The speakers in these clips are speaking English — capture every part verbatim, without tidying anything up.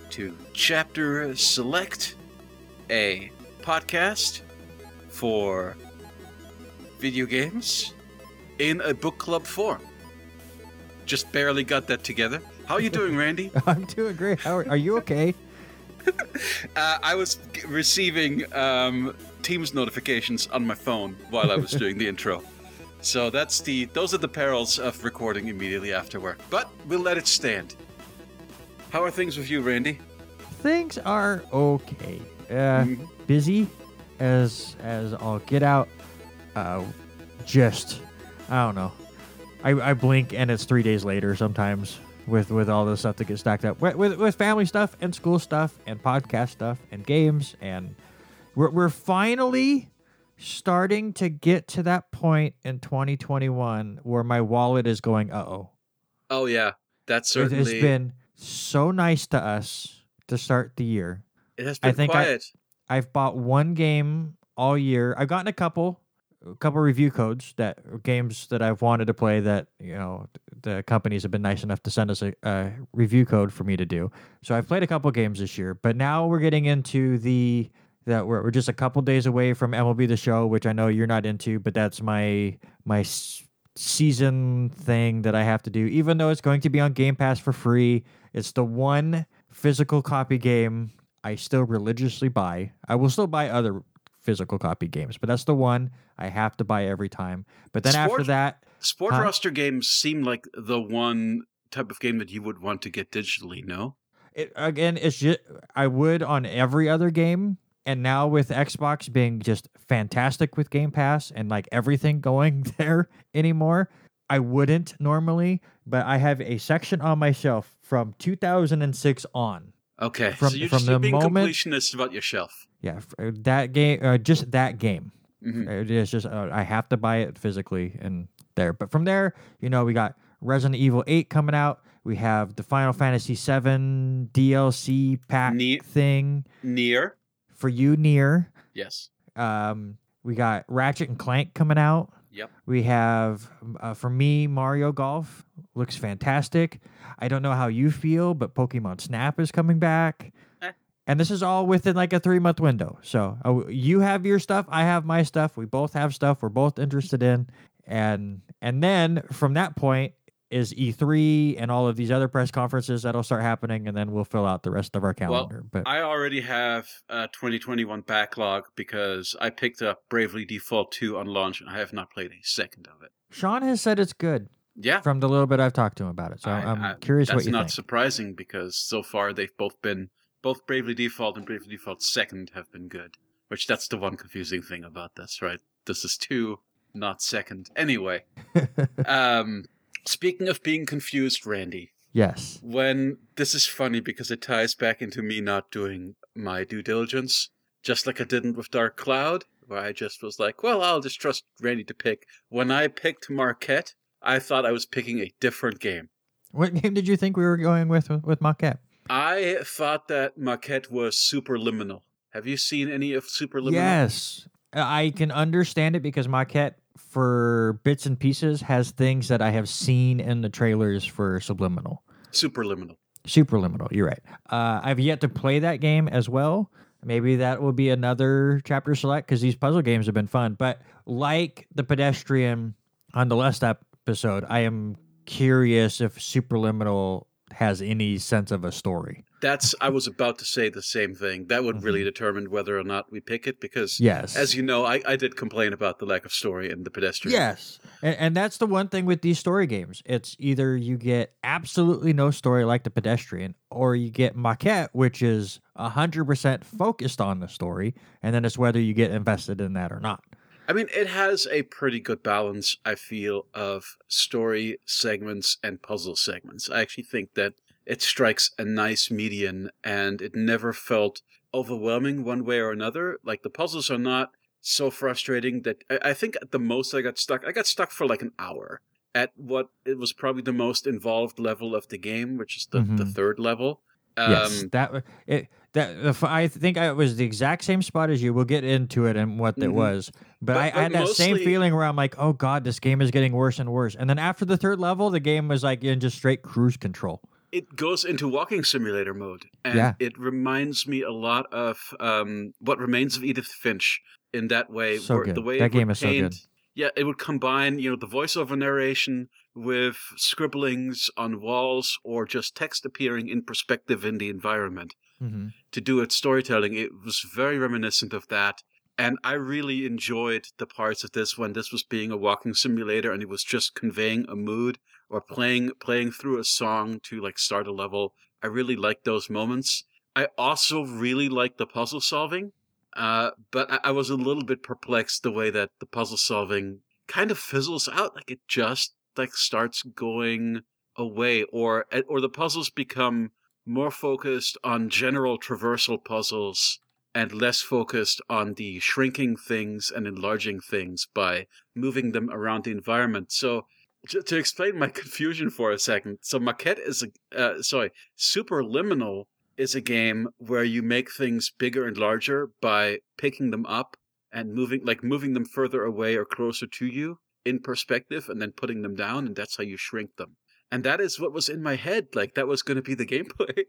to Chapter Select, a podcast for video games in a book club form. Just barely got that together. How are you doing, Randy? I'm doing great. How are, are you okay? uh, I was g- receiving um, Teams notifications on my phone while I was doing the intro. So that's the those are the perils of recording immediately after work. But we'll let it stand. How are things with you, Randy? Things are okay. Uh, Mhm. Busy as as all get out. Uh, just I don't know. I, I blink and it's three days later sometimes with, with all the stuff that gets stacked up with, with with family stuff and school stuff and podcast stuff and games, and we're we're finally starting to get to that point in twenty twenty-one where my wallet is going, uh-oh. Oh yeah, that's It certainly. has been so nice to us to start the year. It has been I think quiet. I, I've bought one game all year. I've gotten a couple, a couple review codes that games that I've wanted to play that, you know, the companies have been nice enough to send us a, a review code for me to do. So I've played a couple games this year, but now we're getting into the that we're, we're just a couple days away from M L B The Show, which I know you're not into, but that's my my s- season thing that I have to do. Even though it's going to be on Game Pass for free, it's the one physical copy game I still religiously buy. I will still buy other physical copy games, but that's the one I have to buy every time. But then Sport- after that, Sport Huh? roster games seem like the one type of game that you would want to get digitally, no? it, again, it's just I would on every other game. And now with Xbox being just fantastic with Game Pass and like everything going there anymore, I wouldn't normally, but I have a section on my shelf from two thousand six on. Okay, From- so you're from just the being moment- completionist about your shelf. Yeah, f- uh, that game, uh, just that game. Mhm. It is just uh, I have to buy it physically and there. But from there, you know, we got Resident Evil eight coming out. We have the Final Fantasy seven D L C pack Neat. thing Near? for you, Nier. Yes. Um, we got Ratchet and Clank coming out. Yep. We have, uh, for me, Mario Golf looks fantastic. I don't know how you feel, but Pokemon Snap is coming back. Eh. And this is all within like a three-month window. So uh, you have your stuff, I have my stuff. We both have stuff we're both interested in. And and then from that point is E three and all of these other press conferences that'll start happening, and then we'll fill out the rest of our calendar. but I already have a twenty twenty-one backlog because I picked up Bravely Default two on launch and I have not played a second of it. Sean has said it's good Yeah. from the little bit I've talked to him about it. So I- I'm I- curious That's what you not think. surprising because so far they've both been, both Bravely Default and Bravely Default second have been good. Which that's the one confusing thing about this, right? This is two, not second. Anyway, um, speaking of being confused, Randy, Yes. when this is funny because it ties back into me not doing my due diligence, just like I didn't with Dark Cloud, where I just was like, well, I'll just trust Randy to pick. When I picked Marquette, I thought I was picking a different game. What game did you think we were going with with, with Maquette? I thought that Marquette was Superliminal. Have you seen any of Superliminal? Yes. I can understand it because Maquette, for bits and pieces, has things that I have seen in the trailers for Subliminal. Superliminal. Superliminal, you're right. Uh, I've yet to play that game as well. Maybe that will be another chapter select because these puzzle games have been fun. But like the Pedestrian on the last episode, I am curious if Superliminal has any sense of a story. That's, I was about to say the same thing. That would Mm-hmm. really determine whether or not we pick it because, Yes. as you know, I, I did complain about the lack of story in The Pedestrian. Yes. And, and that's the one thing with these story games. It's either you get absolutely no story like the Pedestrian, or you get Maquette, which is one hundred percent focused on the story, and then it's whether you get invested in that or not. I mean, it has a pretty good balance, I feel, of story segments and puzzle segments. I actually think that it strikes a nice median, and it never felt overwhelming one way or another. Like, the puzzles are not so frustrating that I, I think at the most I got stuck. I got stuck for like an hour at what it was probably the most involved level of the game, which is the, Mhm. the third level. Um, Yes, that it that if I think I was the exact same spot as you. We'll get into it and what that Mhm. was, but, But- I, but I had that same mostly- feeling where I'm like, oh god, this game is getting worse and worse. And then after the third level, the game was like in just straight cruise control. it goes into walking simulator mode, and Yeah. it reminds me a lot of um, What Remains of Edith Finch in that way. So where good. The way That it game would is so paint, good. Yeah, it would combine, you know, the voiceover narration with scribblings on walls or just text appearing in perspective in the environment Mm-hmm. to do its storytelling. It was very reminiscent of that. And I really enjoyed the parts of this when this was being a walking simulator and it was just conveying a mood or playing playing through a song to like start a level. I really liked those moments. I also really liked the puzzle solving, uh, but I, I was a little bit perplexed the way that the puzzle solving kind of fizzles out. Like it just like starts going away, or or the puzzles become more focused on general traversal puzzles and less focused on the shrinking things and enlarging things by moving them around the environment. So to, to explain my confusion for a second, so Maquette is a, uh, sorry, Superliminal is a game where you make things bigger and larger by picking them up and moving, like moving them further away or closer to you in perspective and then putting them down, and that's how you shrink them. And that is what was in my head, like that was going to be the gameplay.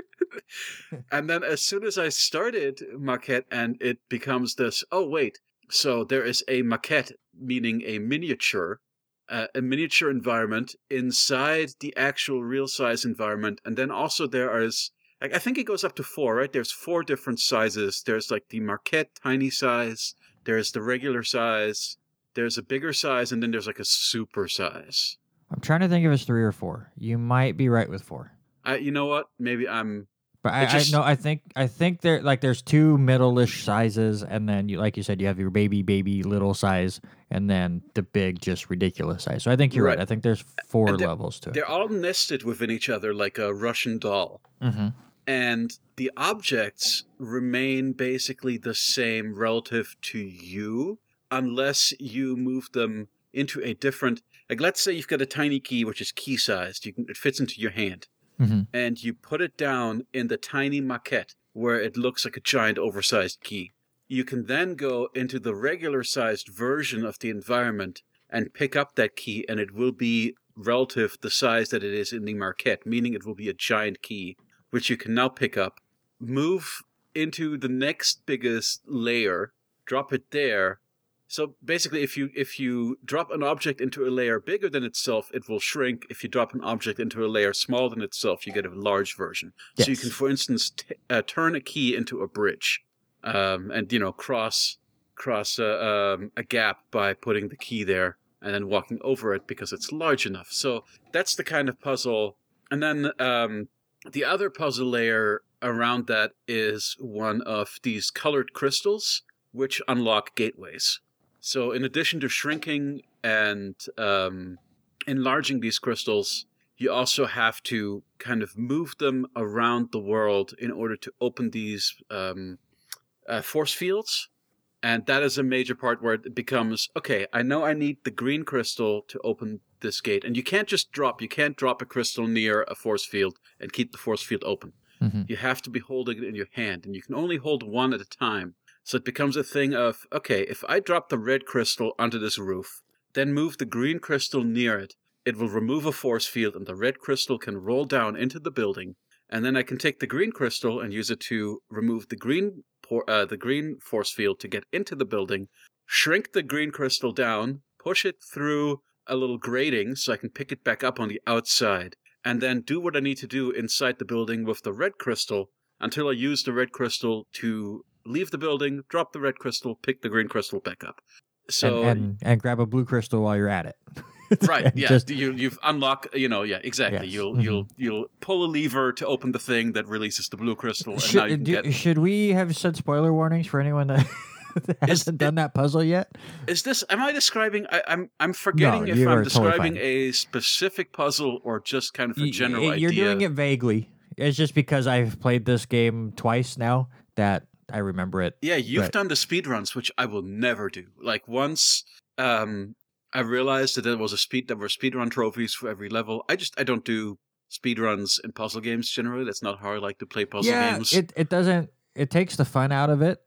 And then as soon as I started Maquette and it becomes this, oh wait, so there is a maquette, meaning a miniature, uh, a miniature environment inside the actual real size environment. And then also there is, I think it goes up to four, right? There's four different sizes. There's like the Maquette tiny size, there's the regular size, there's a bigger size, and then there's like a super size. I'm trying to think if it's three or four. You might be right with four. I, you know what? Maybe I'm... But I, just, I no, I think I think there like there's two middle-ish sizes, and then you like you said you have your baby baby little size, and then the big just ridiculous size. So I think you're right. right. I think there's four levels to it. They're all nested within each other like a Russian doll, mm-hmm. and the objects remain basically the same relative to you, unless you move them into a different. Like let's say you've got a tiny key which is key sized. You can it fits into your hand. Mm-hmm. And you put it down in the tiny maquette where it looks like a giant oversized key. You can then go into the regular sized version of the environment and pick up that key, and it will be relative the size that it is in the maquette, meaning it will be a giant key, which you can now pick up, move into the next biggest layer, drop it there. So basically, if you if you drop an object into a layer bigger than itself, it will shrink. If you drop an object into a layer smaller than itself, you get a large version. Yes. So you can, for instance, t- uh, turn a key into a bridge, um, and you know cross cross uh, um, a gap by putting the key there and then walking over it because it's large enough. So that's the kind of puzzle. And then um, the other puzzle layer around that is one of these colored crystals, which unlock gateways. So in addition to shrinking and um, enlarging these crystals, you also have to kind of move them around the world in order to open these um, uh, force fields. And that is a major part where it becomes, okay, I know I need the green crystal to open this gate. And you can't just drop, you can't drop a crystal near a force field and keep the force field open. Mm-hmm. You have to be holding it in your hand, and you can only hold one at a time. So it becomes a thing of, okay, if I drop the red crystal onto this roof, then move the green crystal near it, it will remove a force field and the red crystal can roll down into the building. And then I can take the green crystal and use it to remove the green por- uh, the green force field to get into the building, shrink the green crystal down, push it through a little grating so I can pick it back up on the outside, and then do what I need to do inside the building with the red crystal until I use the red crystal to leave the building, drop the red crystal, pick the green crystal back up. So and, and, and grab a blue crystal while you're at it. Right, yeah. Just, you you've unlocked, you know, yeah, exactly. Yes. You'll Mm-hmm. you'll you'll pull a lever to open the thing that releases the blue crystal, and should, now you can do, get. should we have said spoiler warnings for anyone that, that hasn't done that puzzle yet? Is this? Am I describing? I, I'm I'm forgetting No, if you I'm are totally describing fine. a specific puzzle or just kind of a Y- general y- You're idea. doing it vaguely. It's just because I've played this game twice now that I remember it. Yeah, you've but- done the speed runs, which I will never do. Like once um, I realized that there was a speed, there were speedrun trophies for every level. I just I don't do speed runs in puzzle games generally. That's not how I like to play puzzle yeah, games. it it doesn't. It takes the fun out of it.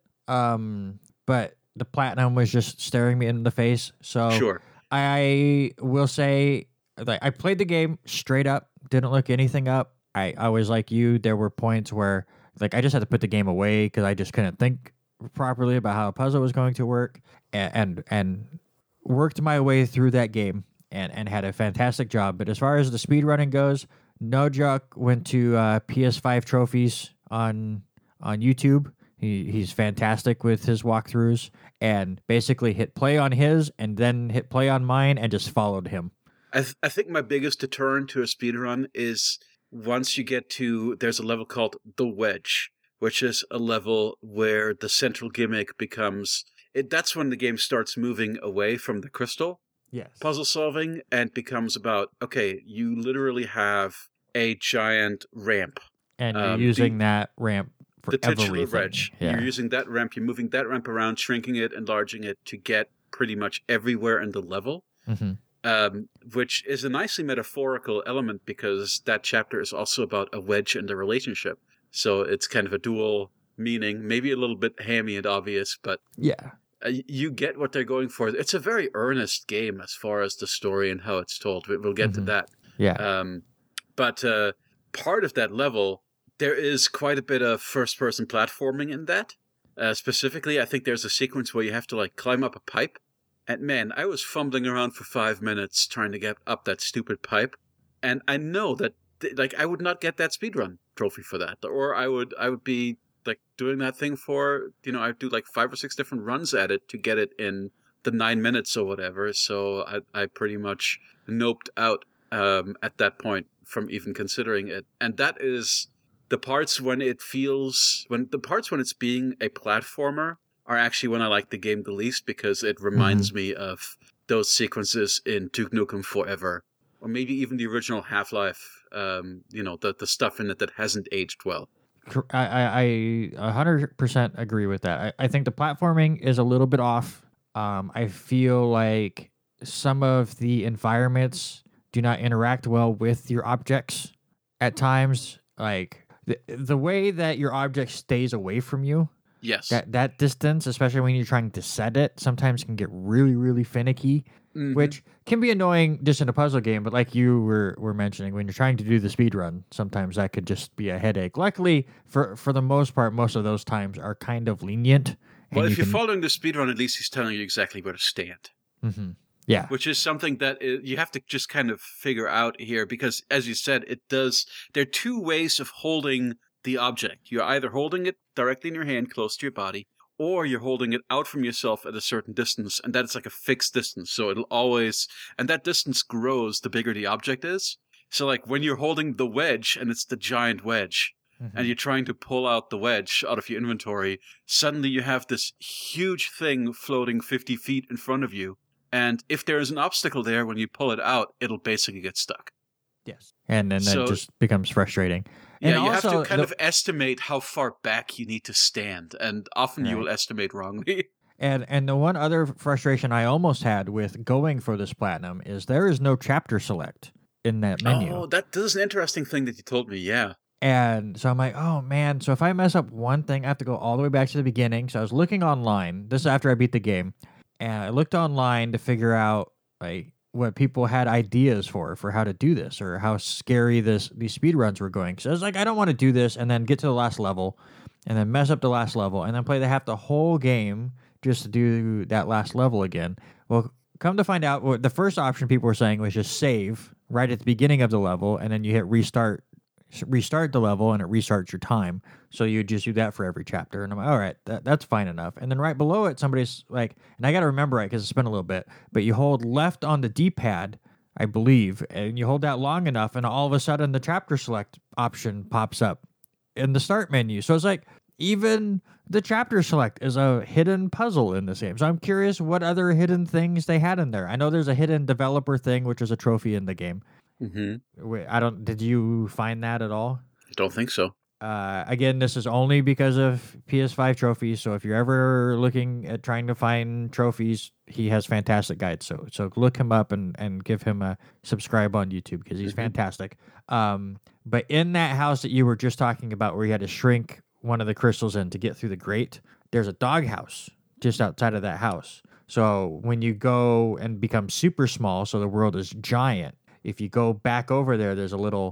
Um, but the platinum was just staring me in the face. So Sure. I will say, like, I played the game straight up. Didn't look anything up. I, I was like you. There were points where like I just had to put the game away because I just couldn't think properly about how a puzzle was going to work, and and, and worked my way through that game and, and had a fantastic job. But as far as the speedrunning goes, No Joke went to uh, P S five trophies on on YouTube. He he's fantastic with his walkthroughs, and basically hit play on his and then hit play on mine and just followed him. I th- I think my biggest deterrent to a speedrun is once you get to, there's a level called The Wedge, which is a level where the central gimmick becomes, it, that's when the game starts moving away from the crystal Yes. puzzle solving and becomes about, okay, you literally have a giant ramp. And you're Um, using the- that ramp for The titular everything. wedge. Yeah. You're using that ramp, you're moving that ramp around, shrinking it, enlarging it to get pretty much everywhere in the level. hmm Um, which is a nicely metaphorical element because that chapter is also about a wedge and a relationship. So it's kind of a dual meaning, maybe a little bit hammy and obvious, but Yeah. uh, you get what they're going for. It's a very earnest game as far as the story and how it's told. We- We'll get Mhm. to that. Yeah. Um, but uh, part of that level, there is quite a bit of first-person platforming in that. Uh, specifically, I think there's a sequence where you have to like climb up a pipe. And man, I was fumbling around for five minutes trying to get up that stupid pipe. And I know that, like, I would not get that speedrun trophy for that. Or I would I would be, like, doing that thing for, you know, I'd do, like, five or six different runs at it to get it in the nine minutes or whatever. So I, I pretty much noped out um, at that point from even considering it. And that is the parts when it feels, when the parts when it's being a platformer are actually when I like the game the least because it reminds me of those sequences in Duke Nukem Forever, or maybe even the original Half-Life, um, you know, the, the stuff in it that hasn't aged well. Cor- I, I, I one hundred percent agree with that. I, I think the platforming is a little bit off. Um, I feel like some of the environments do not interact well with your objects at times. Like the, the way that your object stays away from you, Yes. that, that distance, especially when you're trying to set it, sometimes can get really, really finicky. Mhm. Which can be annoying just in a puzzle game, but like you were, were mentioning, when you're trying to do the speed run, sometimes that could just be a headache. Luckily, for for the most part, most of those times are kind of lenient. Well, and if you you're can- following the speedrun, at least he's telling you exactly where to stand. Mhm. Yeah. Which is something that i- you have to just kind of figure out here because, as you said, it does. There are two ways of holding the object. You're either holding it directly in your hand close to your body, or you're holding it out from yourself at a certain distance, and that's like a fixed distance. So it'll always, and that distance grows the bigger the object is. So like when you're holding the wedge, and it's the giant wedge, Mhm. and you're trying to pull out the wedge out of your inventory, suddenly you have this huge thing floating fifty feet in front of you. And if there is an obstacle there, when you pull it out, it'll basically get stuck. Yes. And then So- that just becomes frustrating. Yeah, And you have also to kind the- of estimate how far back you need to stand, and often you Right. will estimate wrongly. And and the one other frustration I almost had with going for this platinum is there is no chapter select in that menu. Oh, that, that is an interesting thing that you told me, yeah. And so I'm like, oh man, so if I mess up one thing, I have to go all the way back to the beginning. So I was looking online. This is after I beat the game. And I looked online to figure out like what people had ideas for for how to do this or how scary this these speedruns were going. So I was like, I don't want to do this and then get to the last level and then mess up the last level and then play the half the whole game just to do that last level again. Well, come to find out, what the first option people were saying was just save right at the beginning of the level and then you hit restart restart the level and it restarts your time. So you just do that for every chapter. And I'm like, all right, that, that's fine enough. And then right below it, somebody's like, and I got to remember it because it's been a little bit, but you hold left on the D-pad, I believe, and you hold that long enough and all of a sudden the chapter select option pops up in the start menu. So it's like, even the chapter select is a hidden puzzle in this game. So I'm curious what other hidden things they had in there. I know there's a hidden developer thing, which is a trophy in the game. Mm-hmm. Wait, I don't. Did you find that at all? Don't think so. Uh, again, this is only because of P S five trophies. So if you're ever looking at trying to find trophies, he has fantastic guides. So so look him up and, and give him a subscribe on YouTube because he's Mhm. fantastic. Um, but in that house that you were just talking about, where you had to shrink one of the crystals in to get through the grate, there's a dog house just outside of that house. So when you go and become super small, so the world is giant. If you go back over there, there's a little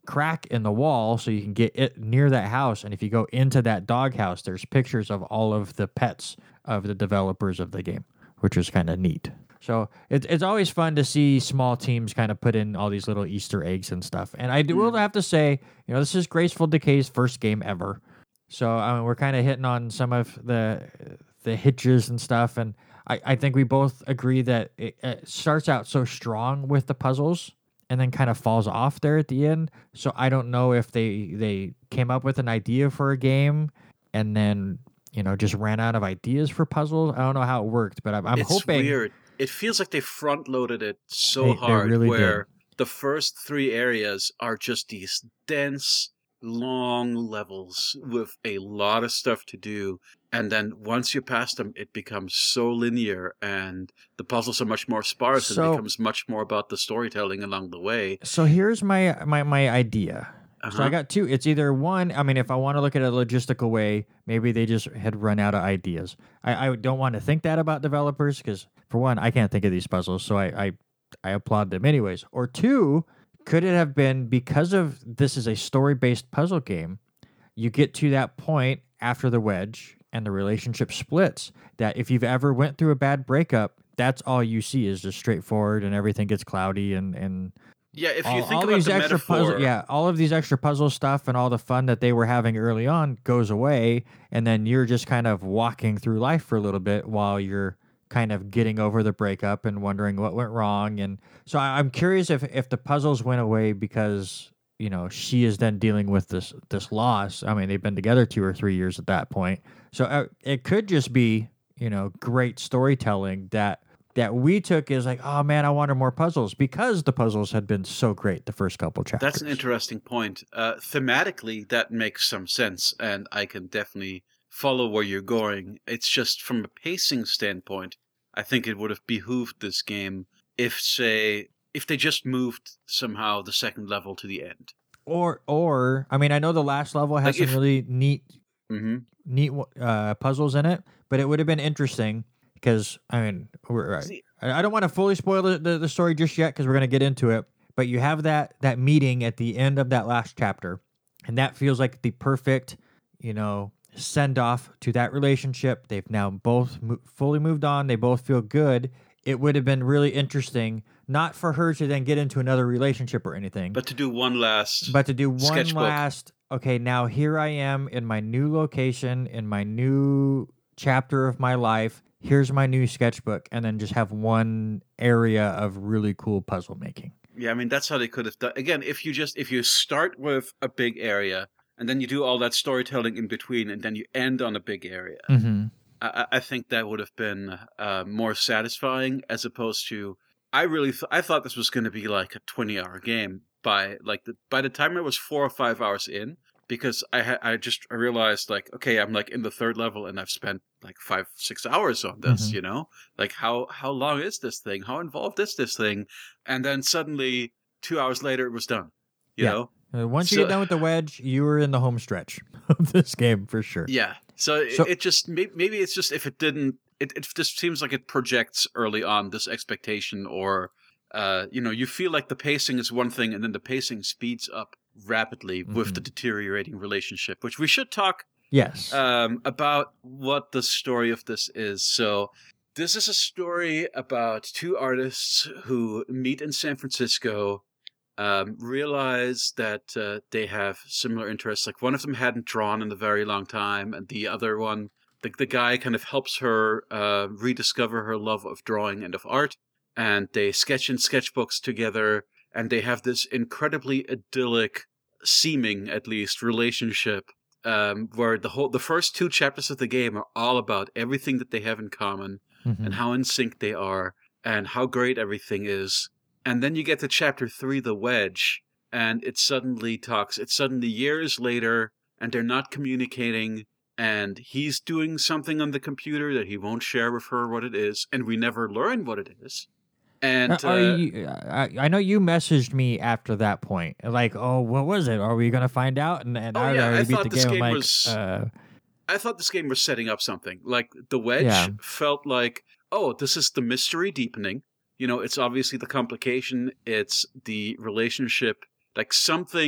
crack in the wall so you can get it near that house. And if you go into that doghouse, there's pictures of all of the pets of the developers of the game, which is kind of neat. So it, it's always fun to see small teams kind of put in all these little Easter eggs and stuff. And I do will have to say, you know, this is Graceful Decay's first game ever. So I mean, we're kind of hitting on some of the the hitches and stuff. And I, I think we both agree that it, it starts out so strong with the puzzles and then kind of falls off there at the end. So I don't know if they they came up with an idea for a game and then, you know, just ran out of ideas for puzzles. I don't know how it worked, but I'm, I'm it's hoping... weird. It feels like they front-loaded it so They- they hard really where did. the first three areas are just these dense, long levels with a lot of stuff to do. And then once you pass them, it becomes so linear and the puzzles are much more sparse and So- it becomes much more about the storytelling along the way. So here's my my my idea. So Uh-huh. I got two. It's either one. I mean, if I want to look at it a logistical way, maybe they just had run out of ideas. I, I don't want to think that about developers because, for one, I can't think of these puzzles, so I, I I applaud them anyways. Or two, could it have been because of this is a story based puzzle game? You get to that point after the wedge and the relationship splits. That if you've ever went through a bad breakup, that's all you see is just straightforward, and everything gets cloudy and and. Yeah, if you all, think all about these the extra metaphor, puzzle, yeah, all of these extra puzzle stuff and all the fun that they were having early on goes away, and then you're just kind of walking through life for a little bit while you're kind of getting over the breakup and wondering what went wrong. And so I, I'm curious if if the puzzles went away because you know she is then dealing with this this loss. I mean, they've been together two or three years at that point, so uh, it could just be you know great storytelling that. That we took is like, oh man, I wanted more puzzles because the puzzles had been so great the first couple chapters. that's an interesting point. Uh, thematically, that makes some sense, and I can definitely follow where you're going. It's just from a pacing standpoint, I think it would have behooved this game if, say, if they just moved somehow the second level to the end. Or, or I mean, I know the last level has Like some if- really neat, Mm-hmm. neat uh, puzzles in it, but it would have been interesting because I mean, we're, I, See- I don't want to fully spoil the, the, the story just yet because we're going to get into it. But you have that that meeting at the end of that last chapter, and that feels like the perfect, you know, send off to that relationship. They've now both mo- fully moved on. They both feel good. It would have been really interesting, not for her to then get into another relationship or anything, But to do one last... but to do one sketchbook. last, okay, now here I am in my new location, in my new chapter of my life. Here's my new sketchbook, and then just have one area of really cool puzzle making. Yeah, I mean, that's how they could have done. Again, if you just if you start with a big area and then you do all that storytelling in between, and then you end on a big area, Mm-hmm. I, I think that would have been uh, more satisfying as opposed to. I really th- I thought this was going to be like a twenty-hour game by like the, by the time I was four or five hours in, because I ha- I just I realized like okay, I'm like in the third level and I've spent like five six hours on this. Mhm. You know, like how how long is this thing? How involved is this thing? And then suddenly two hours later it was done. You Yeah. know. Uh, once you So- get done with the wedge, you were in the home stretch of this game for sure. Yeah. So, So- it, it just may- maybe it's just if it didn't, it, it just seems like it projects early on this expectation, or uh, you know, you feel like the pacing is one thing, and then the pacing speeds up rapidly with the Mhm. deteriorating relationship, which we should talk Yes. um, about what the story of this is. So. This is a story about two artists who meet in San Francisco, um, realize that uh, they have similar interests. Like one of them hadn't drawn in a very long time, and the other one, the, the guy kind of helps her uh, rediscover her love of drawing and of art. And they sketch in sketchbooks together, and they have this incredibly idyllic, seeming at least, relationship. Um, where the whole the first two chapters of the game are all about everything that they have in common, Mhm. and how in sync they are, and how great everything is. And then you get to chapter three, The Wedge, and it suddenly talks, it's suddenly years later, and they're not communicating, and he's doing something on the computer that he won't share with her what it is, and we never learn what it is. And Uh, are uh, you, I, I know you messaged me after that point, like, "Oh, what was it? Are we gonna find out?" And, and Oh, I yeah, I already beat thought the this game. I'm game like, was- uh, I thought this game was setting up something. Like, The Wedge Yeah. felt like, oh, this is the mystery deepening. You know, it's obviously the complication. It's the relationship. Like, something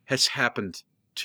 has happened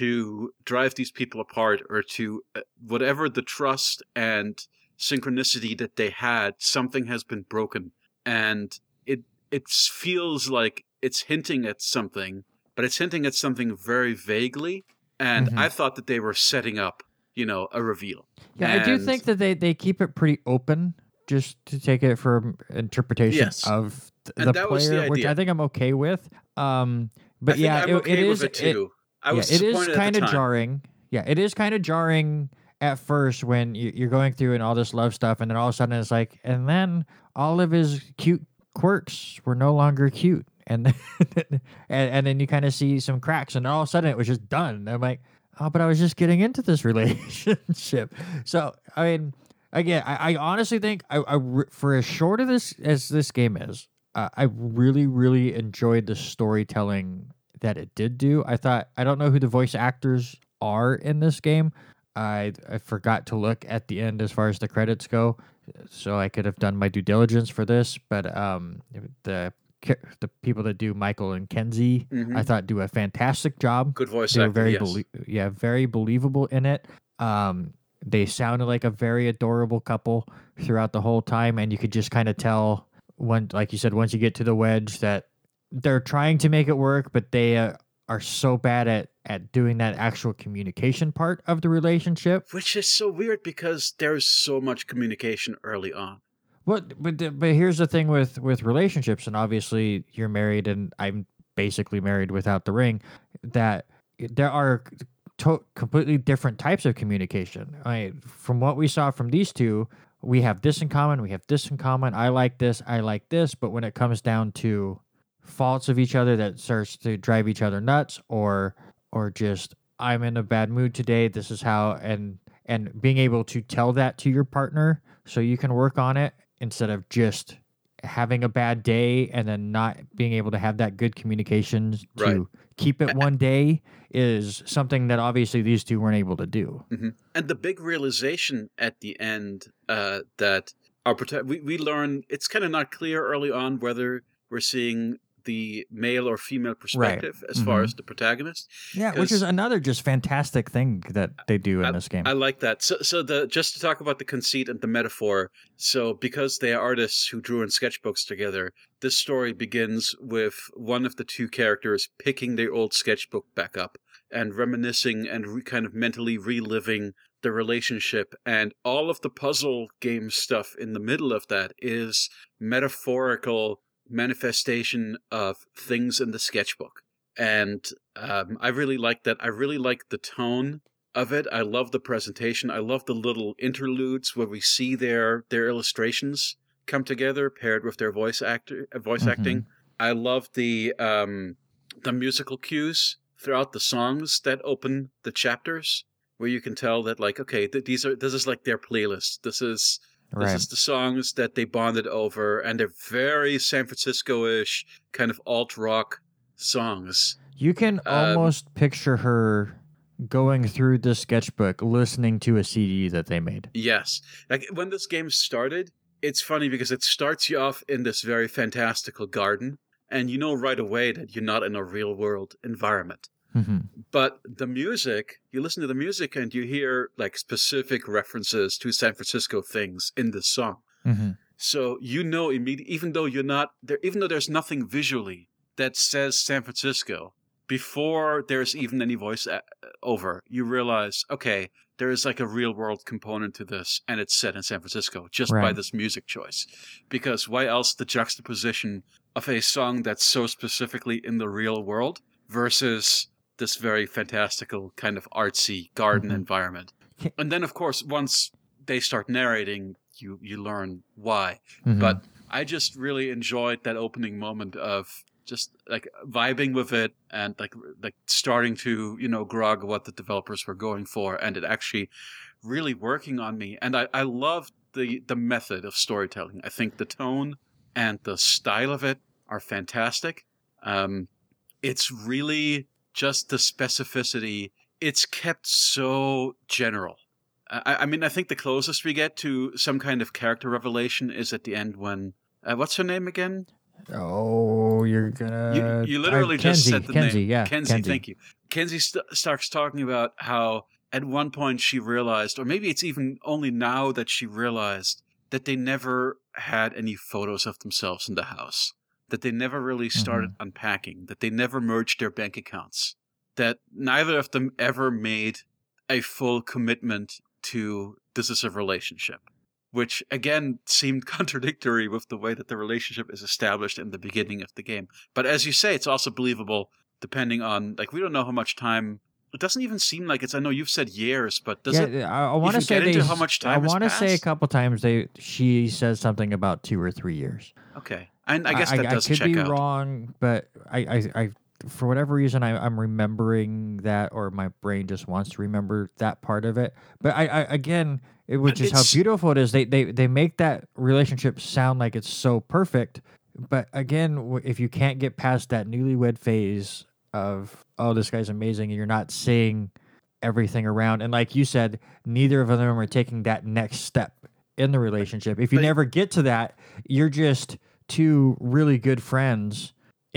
to drive these people apart, or to uh, whatever the trust and synchronicity that they had, something has been broken. And it it feels like it's hinting at something, but it's hinting at something very vaguely. And Mhm. I thought that they were setting up, you know, a reveal. Yeah, I do And- think that they, they keep it pretty open, just to take it for interpretation Yes. of th- And the that was the player, which idea. I think I'm okay with. Um, but I think yeah, I'm it, okay it with is it too. I was yeah, it is disappointed at kind the of time. jarring. Yeah, it is kind of jarring at first when you- you're going through and all this love stuff, and then all of a sudden it's like, and then all of his cute quirks were no longer cute, and and, and then you kind of see some cracks, and all of a sudden it was just done. And I'm like, oh, but I was just getting into this relationship. So I mean, again, I, I honestly think I, I re- for as short of this as this game is, uh, I really really enjoyed the storytelling that it did do. I thought, I don't know who the voice actors are in this game. I I forgot to look at the end as far as the credits go, so I could have done my due diligence for this. But um, the the people that do Michael and Kenzie, Mhm. I thought do a fantastic job. Good voice They were acting, very yes. belie- yeah, very believable in it. Um, they sounded like a very adorable couple throughout the whole time, and you could just kind of tell when, like you said, once you get to the wedge, that they're trying to make it work, but they uh, are so bad at at doing that actual communication part of the relationship. Which is so weird because there's so much communication early on. What? But the- but here's the thing with with relationships, and obviously you're married, and I'm basically married without the ring. That there are to- completely different types of communication. I mean, from what we saw from these two, we have this in common. We have this in common. I like this. I like this. But when it comes down to faults of each other that starts to drive each other nuts, or or just, I'm in a bad mood today, this is how, and and being able to tell that to your partner so you can work on it, instead of just having a bad day and then not being able to have that good communication to Right. keep it one day, is something that obviously these two weren't able to do. hmm And the big realization at the end uh, that our prota- we, we learn, it's kind of not clear early on whether we're seeing the male or female perspective as far Mhm. as the protagonist. Yeah, which is 'Cause- another just fantastic thing that they do in this game. I like that. So, so the just to talk about the conceit and the metaphor. So, because they are artists who drew in sketchbooks together, this story begins with one of the two characters picking their old sketchbook back up and reminiscing and re- kind of mentally reliving the relationship. And all of the puzzle game stuff in the middle of that is metaphorical manifestation of things in the sketchbook. And um, I really like that. I really like the tone of it. I love the presentation. I love the little interludes where we see their their illustrations come together, paired with their voice actor uh, voice Mhm. acting. I love the um, the musical cues throughout the songs that open the chapters, where you can tell that, like, okay, th- these are this is like their playlist. This is this Right. is the songs that they bonded over, and they're very San Francisco-ish kind of alt rock songs. You can Um, almost picture her going through the sketchbook, listening to a C D that they made. Yes. Like when this game started, it's funny because it starts you off in this very fantastical garden, and you know right away that you're not in a real world environment. Mhm. But the music, you listen to the music and you hear like specific references to San Francisco things in this song. Mhm. So you know immediately, even though you're not there, even though there's nothing visually that says San Francisco, before there's even any voice a- over, you realize, okay, there is like a real world component to this, and it's set in San Francisco just by Right. this music choice. Because why else the juxtaposition of a song that's so specifically in the real world versus this very fantastical kind of artsy garden Mhm. environment? Ca- And then, of course, once they start narrating, you you learn why. Mhm. But I just really enjoyed that opening moment of just like vibing with it and like like starting to, you know, grog what the developers were going for, and it actually really working on me. And I, I love the the method of storytelling. I think the tone and the style of it are fantastic. Um, it's really just the specificity. It's kept so general. I, I mean, I think the closest we get to some kind of character revelation is at the end when uh, what's her name again? Oh, you're gonna. You, you literally uh, just Kenzie, said the Kenzie, name. yeah, Kenzie, Kenzie. thank you. Kenzie st- starts talking about how at one point she realized, or maybe it's even only now that she realized, that they never had any photos of themselves in the house, that they never really started mm-hmm. unpacking, that they never merged their bank accounts, that neither of them ever made a full commitment to this is a relationship, which again seemed contradictory with the way that the relationship is established in the beginning of the game. But as you say, it's also believable depending on, like, we don't know how much time. It doesn't even seem like it's. I know you've said years, but does yeah, it? I, I want to say get into they, how much time I want to has say a passed? couple times they she says something about two or three years. Okay, and I guess I, that I, does I could check be out. wrong, but I, I, I, for whatever reason, I, I'm remembering that, or my brain just wants to remember that part of it. But I, I again, it was But just how it's- beautiful it is. They, they, they make that relationship sound like it's so perfect. But again, w- if you can't get past that newlywed phase of, oh, this guy's amazing, and you're not seeing everything around, and like you said, neither of them are taking that next step in the relationship. If you But- never get to that, you're just two really good friends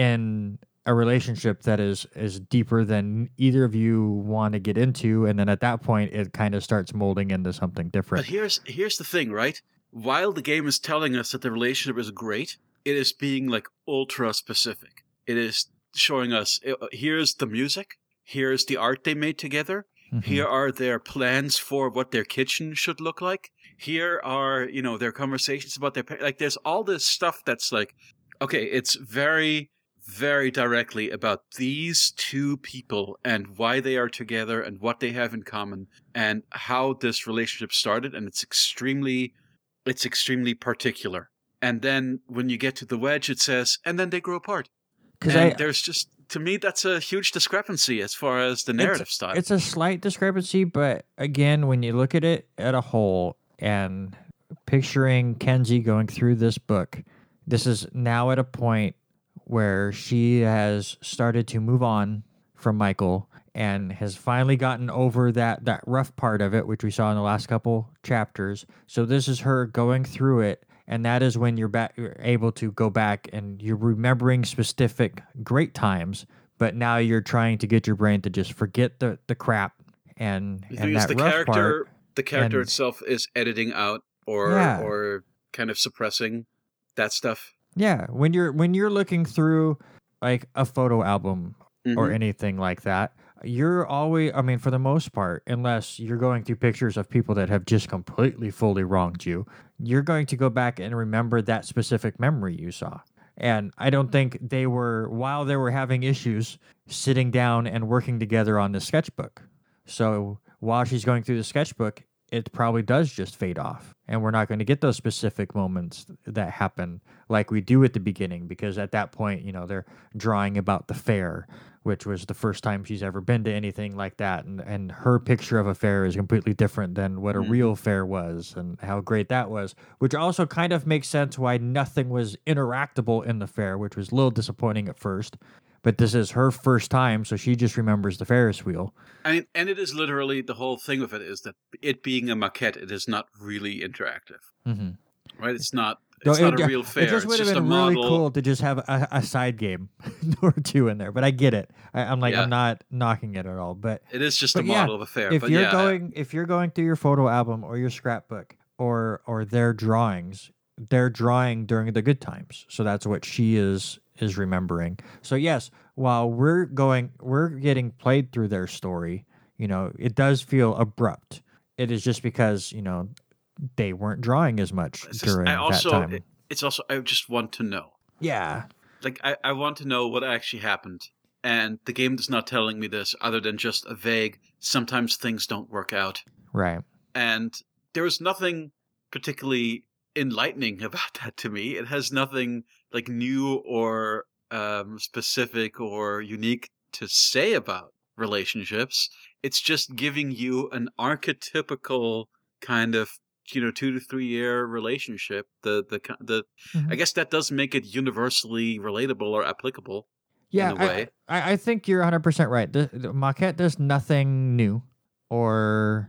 in a relationship that is is deeper than either of you want to get into, and then at that point it kind of starts molding into something different. But here's here's the thing, right? While the game is telling us that the relationship is great, it is being like ultra specific. It is showing us uh, here's the music, here's the art they made together, Mhm. here are their plans for what their kitchen should look like. Here are, you know, their conversations about their, like, there's all this stuff that's like, okay, it's very, very directly about these two people and why they are together and what they have in common and how this relationship started. And it's extremely, it's extremely particular. And then when you get to the wedge, it says, and then they grow apart. Because And I, there's just, to me, that's a huge discrepancy as far as the narrative it's, style. it's a slight discrepancy, but again, when you look at it at a whole and picturing Kenzie going through this book, this is now at a point where she has started to move on from Michael and has finally gotten over that, that rough part of it, which we saw in the last couple chapters. So this is her going through it, and that is when you're, back, you're able to go back and you're remembering specific great times, but now you're trying to get your brain to just forget the, the crap and, The and thing is, that the rough character, part. the character and- itself is editing out or Yeah. or kind of suppressing that stuff. Yeah, when you're when you're looking through like a photo album or Mhm. anything like that, you're always, I mean, for the most part, unless you're going through pictures of people that have just completely fully wronged you, you're going to go back and remember that specific memory you saw. And I don't think they were, while they were having issues, sitting down and working together on the sketchbook. So while she's going through the sketchbook, it probably does just fade off. And we're not going to get those specific moments that happen like we do at the beginning, because at that point, you know, they're drawing about the fair, which was the first time she's ever been to anything like that. And, and her picture of a fair is completely different than what a Mhm. real fair was and how great that was, which also kind of makes sense why nothing was interactable in the fair, which was a little disappointing at first. But this is her first time, so she just remembers the Ferris wheel. I mean, and it is literally, the whole thing with it is that it being a maquette, it is not really interactive, Mm-hmm. right? It's not. It's not a real fair. It just it's would have just been a really model. cool to just have a, a side game or two in there. But I get it. I, I'm like, Yeah. I'm not knocking it at all. But It is just But a yeah, model of a fair. if but you're yeah, going, if you're going through your photo album or your scrapbook or or their drawings, they're drawing during the good times. So that's what she is is remembering. So yes, while we're going, we're getting played through their story. You know, it does feel abrupt. It is just because, you know, they weren't drawing as much it's just- during I also, that time. it- it's also, I just want to know. yeah. Like, I, I want to know what actually happened. And the game is not telling me this other than just a vague, sometimes things don't work out. Right. And there was nothing particularly enlightening about that to me. It has nothing like new or um, specific or unique to say about relationships. It's just giving you an archetypical kind of, you know, two to three year relationship. The the the Mhm. I guess that does make it universally relatable or applicable. Yeah, in a way. I, I I think you're one hundred percent right. The, the Maquette does nothing new or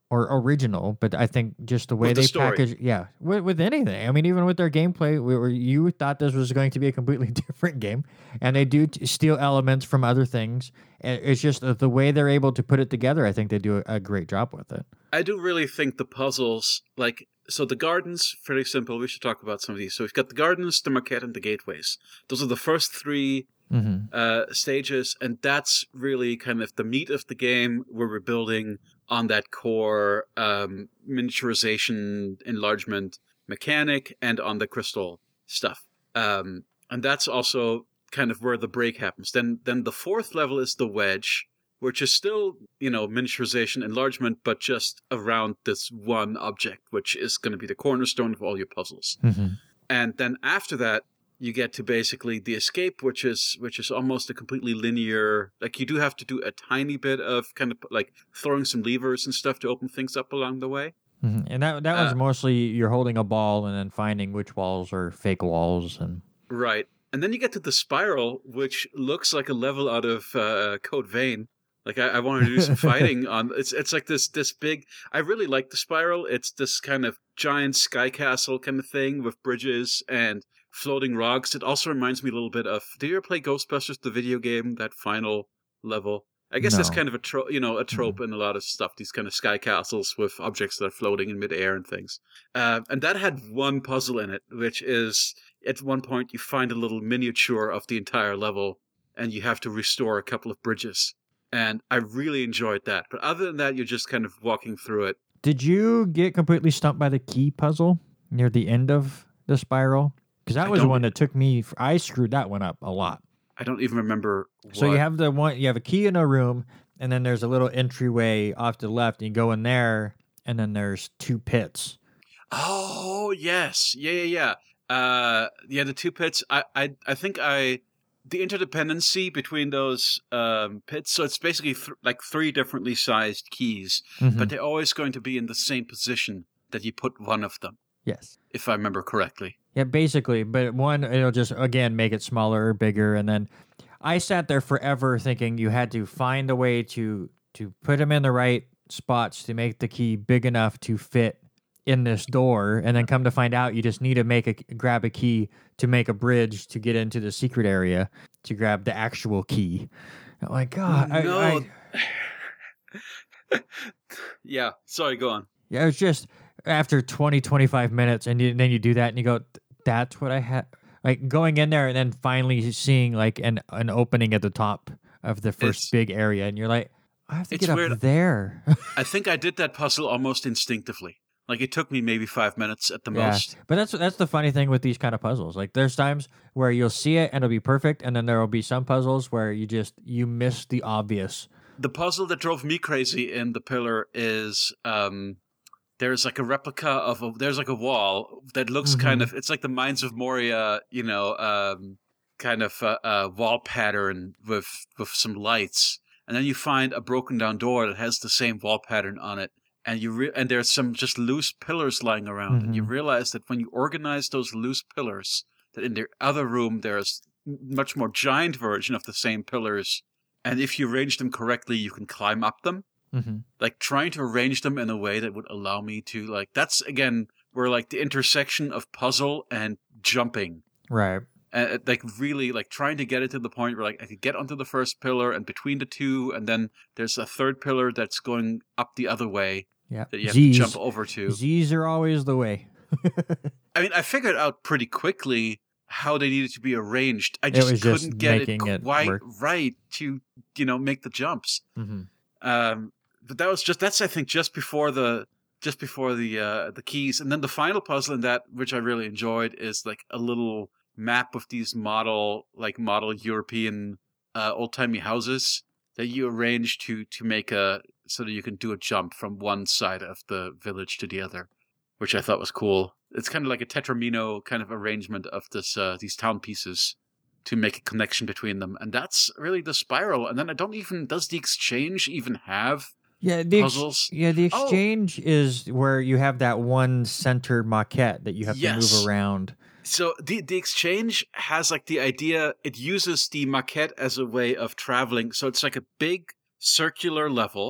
or original, but I think just the way With the they story. package, yeah, with, with anything. I mean, even with their gameplay, we were, you thought this was going to be a completely different game, and they do t- steal elements from other things. And it's just the, the way they're able to put it together. I think they do a, a great job with it. I do really think the puzzles, like, so the gardens, fairly simple. We should talk about some of these. So we've got the gardens, the maquette, and the gateways. Those are the first three Mm-hmm. uh, stages, and that's really kind of the meat of the game, where we're building on that core um, miniaturization enlargement mechanic and on the crystal stuff. Um, and that's also kind of where the break happens. Then, then the fourth level is the wedge, which is still, you know, miniaturization enlargement, but just around this one object, which is going to be the cornerstone of all your puzzles. Mm-hmm. And then after that, you get to basically the escape, which is which is almost a completely linear. Like, you do have to do a tiny bit of kind of like throwing some levers and stuff to open things up along the way. Mm-hmm. And that that was Uh, mostly you're holding a ball and then finding which walls are fake walls and. Right. And then you get to the spiral, which looks like a level out of uh, Code Vein. Like, I, I wanted to do some fighting on. It's it's like this this big. I really like the spiral. It's this kind of giant sky castle kind of thing with bridges and floating rocks. It also reminds me a little bit of. Did you ever play Ghostbusters, the video game? That final level. I guess that's No. kind of a tro- you know a trope in a lot of stuff. These kind of sky castles with objects that are floating in midair and things. Uh, and that had one puzzle in it, which is at one point you find a little miniature of the entire level, and you have to restore a couple of bridges. And I really enjoyed that. But other than that, you're just kind of walking through it. Did you get completely stumped by the key puzzle near the end of the spiral? Because that I was the don't- one that took me. I screwed that one up a lot. I don't even remember. What. So you have the one, you have a key in a room, and then there's a little entryway off to the left, and you go in there, and then there's two pits. Oh yes, yeah, yeah, yeah. Uh, yeah, the two pits. I, I, I think I, the interdependency between those um, pits. So it's basically th- like three differently sized keys, Mhm. but they're always going to be in the same position that you put one of them, Yes. if I remember correctly. Yeah, basically. But one, it'll just, again, make it smaller or bigger. And then I sat there forever thinking you had to find a way to to put them in the right spots to make the key big enough to fit in this door. And then come to find out you just need to make a grab a key to make a bridge to get into the secret area to grab the actual key. I'm like, God. I- no. I, Yeah, sorry, go on. yeah, it was just after twenty, twenty-five minutes, and you, then you do that, and you go, that's what I had. Like, going in there and then finally seeing, like, an, an opening at the top of the first It's- big area, and you're like, I have to it's get weird. up there. I think I did that puzzle almost instinctively. Like, it took me maybe five minutes at the Yeah. most. But that's that's the funny thing with these kind of puzzles. Like, there's times where you'll see it, and it'll be perfect, and then there will be some puzzles where you just, you miss the obvious. The puzzle that drove me crazy in The Pillar is um, there's like a replica of a, there's like a wall that looks Mhm. kind of, it's like the Mines of Moria, you know, um, kind of uh, uh, wall pattern with with some lights, and then you find a broken down door that has the same wall pattern on it, and you re- and there's some just loose pillars lying around, and you Mhm. realize that when you organize those loose pillars, that in the other room there's much more giant version of the same pillars, and if you arrange them correctly, you can climb up them. Mm-hmm. Like, trying to arrange them in a way that would allow me to, like, that's again where like the intersection of puzzle and jumping, Right. uh, like really like trying to get it to the point where like I could get onto the first pillar and between the two, and then there's a third pillar that's going up the other way Yeah. that you have Z's. to jump over to. Z's are always the way. I mean, I figured out pretty quickly how they needed to be arranged. I It just was couldn't just get making it it quite work. right to, you know, make the jumps. Mm-hmm. Um, but that was just that's I think just before the just before the uh, the keys, and then the final puzzle in that, which I really enjoyed, is like a little map of these model like model European uh, old timey houses that you arrange to to make a so that you can do a jump from one side of the village to the other, which I thought was cool. It's kind of like a tetramino kind of arrangement of this uh, these town pieces to make a connection between them, and that's really the spiral. And then I don't even does the exchange even have Yeah, the ex- puzzles? yeah, the Oh. exchange is where you have that one center maquette that you have to Yes. move around. So the the exchange has like the idea, it uses the maquette as a way of traveling. So it's like a big circular level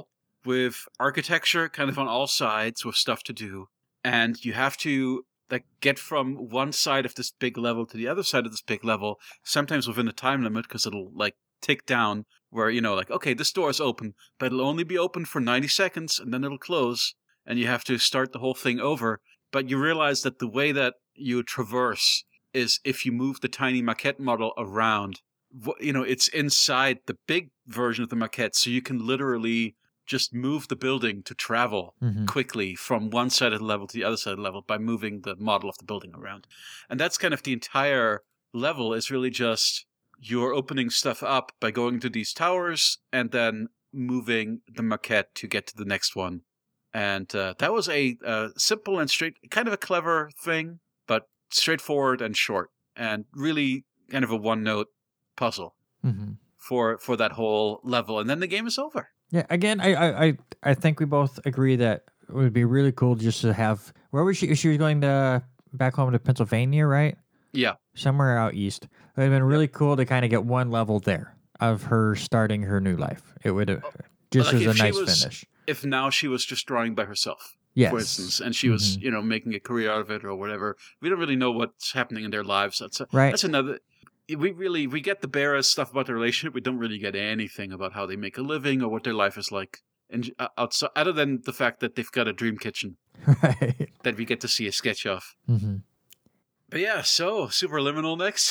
with architecture kind of on all sides with stuff to do. And you have to like get from one side of this big level to the other side of this big level, sometimes within a time limit, because it'll like tick down where, you know, like, okay, this door is open, but it'll only be open for ninety seconds and then it'll close and you have to start the whole thing over. But you realize that the way that you traverse is if you move the tiny maquette model around, you know, it's inside the big version of the maquette. So you can literally just move the building to travel mm-hmm. quickly from one side of the level to the other side of the level by moving the model of the building around. And that's kind of the entire level is really just you're opening stuff up by going to these towers and then moving the maquette to get to the next one. And uh, that was a uh, simple and straight, kind of a clever thing, but straightforward and short, and really kind of a one-note puzzle mm-hmm. for for that whole level. And then the game is over. Yeah, again, I I, I think we both agree that it would be really cool just to have... Where was she? She was going to back home to Pennsylvania, right? Yeah. Somewhere out east. It would have been really yeah. cool to kind of get one level there of her starting her new life. It would have... Just like as a nice was, finish. If now she was just drawing by herself, yes. for instance, and she was, mm-hmm. you know, making a career out of it or whatever. We don't really know what's happening in their lives. That's a, right. That's another... We really, we get the barest stuff about the relationship. We don't really get anything about how they make a living or what their life is like. And uh, outside, other than the fact that they've got a dream kitchen right. that we get to see a sketch of. Mm-hmm. But yeah, so Superliminal next.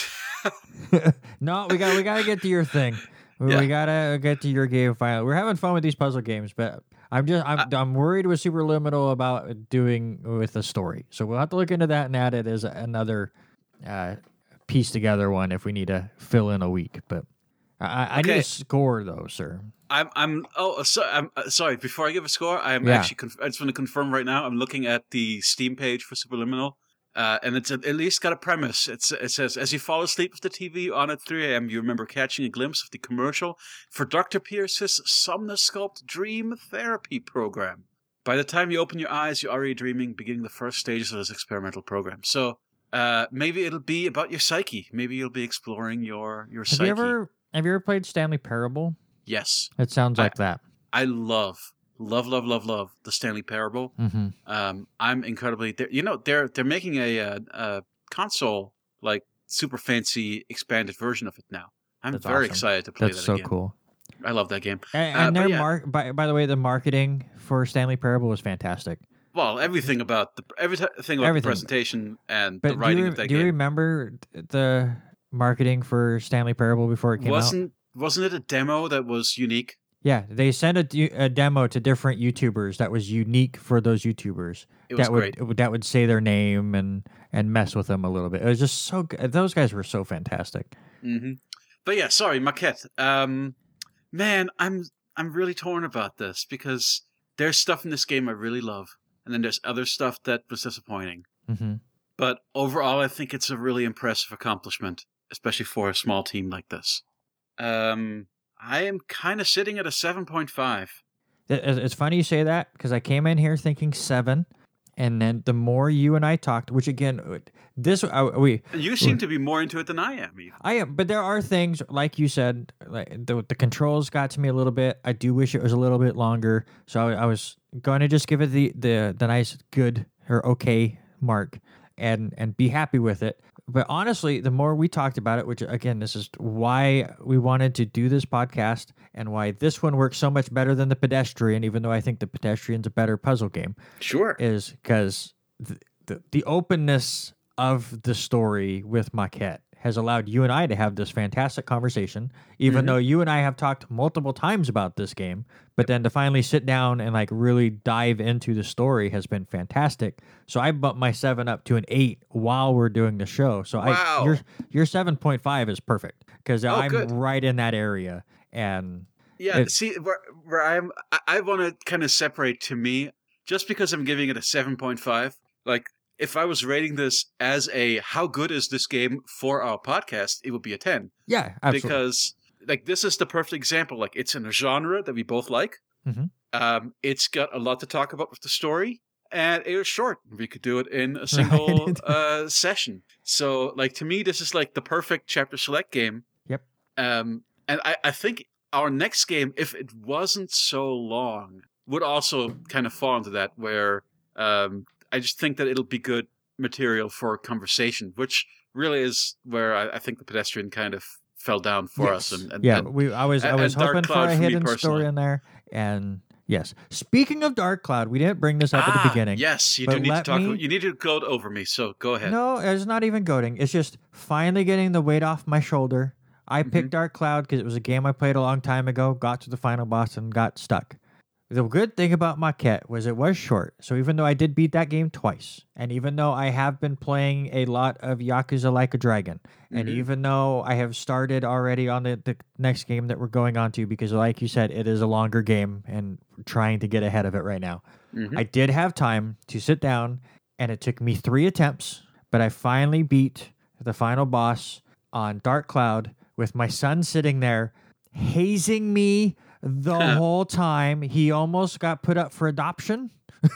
no, we got we got to get to your thing. We, yeah. we gotta get to your game finally. We're having fun with these puzzle games, but I'm just I'm, uh, I'm worried with Superliminal about doing with the story. So we'll have to look into that and add it as another uh, piece together one if we need to fill in a week. But I, I okay. need a score though, sir. I'm I'm oh so, I'm uh, sorry. Before I give a score, I'm yeah. actually conf- I just want to confirm right now. I'm looking at the Steam page for Superliminal. Uh, and it's at least got a premise. It's, it says, as you fall asleep with the T V on at three a.m., you remember catching a glimpse of the commercial for Doctor Pierce's Somnosculpt Dream Therapy Program. By the time you open your eyes, you're already dreaming, beginning the first stages of this experimental program. So uh, maybe it'll be about your psyche. Maybe you'll be exploring your, your have psyche. You ever, have you ever played Stanley Parable? Yes. It sounds like I, that. I love... Love, love, love, love the Stanley Parable. Mm-hmm. Um, I'm incredibly, you know, they're they're making a, a, a console like super fancy expanded version of it now. I'm That's very awesome. excited to play That's that so again. cool. I love that game. And, uh, and their yeah. mar- by by the way, the marketing for Stanley Parable was fantastic. Well, everything about the everything about everything. the presentation and but the writing do you, of that do game. Do you remember the marketing for Stanley Parable before it came wasn't, out? Wasn't it a demo that was unique? Yeah, they sent a, a demo to different YouTubers that was unique for those YouTubers. It was that great. would that would say their name and and mess with them a little bit. It was just so good. Those guys were so fantastic. Mm-hmm. But yeah, sorry, Maquette. Um, man, I'm I'm really torn about this because there's stuff in this game I really love, and then there's other stuff that was disappointing. Mm-hmm. But overall, I think it's a really impressive accomplishment, especially for a small team like this. Um. I am kind of sitting at a seven point five. It's funny you say that because I came in here thinking seven, and then the more you and I talked, which again, this uh, we you seem to be more into it than I am. Even. I am, but there are things like you said, like the the controls got to me a little bit. I do wish it was a little bit longer, so I, I was going to just give it the, the the nice good or okay mark, and and be happy with it. But honestly, the more we talked about it, which again, this is why we wanted to do this podcast and why this one works so much better than the Pedestrian, even though I think the Pedestrian's a better puzzle game. Sure. Is because the, the, the openness of the story with Maquette has allowed you and I to have this fantastic conversation, even mm-hmm. though you and I have talked multiple times about this game. But then to finally sit down and like really dive into the story has been fantastic. So I bumped my seven up to an eight while we're doing the show. So wow. I your your seven point five is perfect because oh, I'm good. right in that area. And yeah, see where where I'm, I, I want to kind of separate to me just because I'm giving it a seven point five. Like if I was rating this as a how good is this game for our podcast, it would be a ten. Yeah, absolutely. Because like this is the perfect example. Like it's in a genre that we both like. Mm-hmm. Um, it's got a lot to talk about with the story, and it was short. We could do it in a single right. uh, session. So, like to me, this is like the perfect chapter select game. Yep. Um, and I, I think our next game, if it wasn't so long, would also kind of fall into that, where um, I just think that it'll be good material for conversation, which really is where I, I think the Pedestrian kind of fell down for Yes. us. And, and yeah, and, we I was I was and Dark hoping for Cloud a for me hidden story personally. in there, and yes. Speaking of Dark Cloud, we didn't bring this up ah, at the beginning. Yes, you but do need to let talk. me- about, you need to goad over me. So go ahead. No, it's not even goading. It's just finally getting the weight off my shoulder. I Mhm. picked Dark Cloud because it was a game I played a long time ago, got to the final boss, and got stuck. The good thing about Maquette was it was short. So even though I did beat that game twice, and even though I have been playing a lot of Yakuza Like a Dragon, and Mhm. even though I have started already on the, the next game that we're going on to, because like you said, it is a longer game and we're trying to get ahead of it right now. Mhm. I did have time to sit down, and it took me three attempts, but I finally beat the final boss on Dark Cloud with my son sitting there hazing me the whole time. He almost got put up for adoption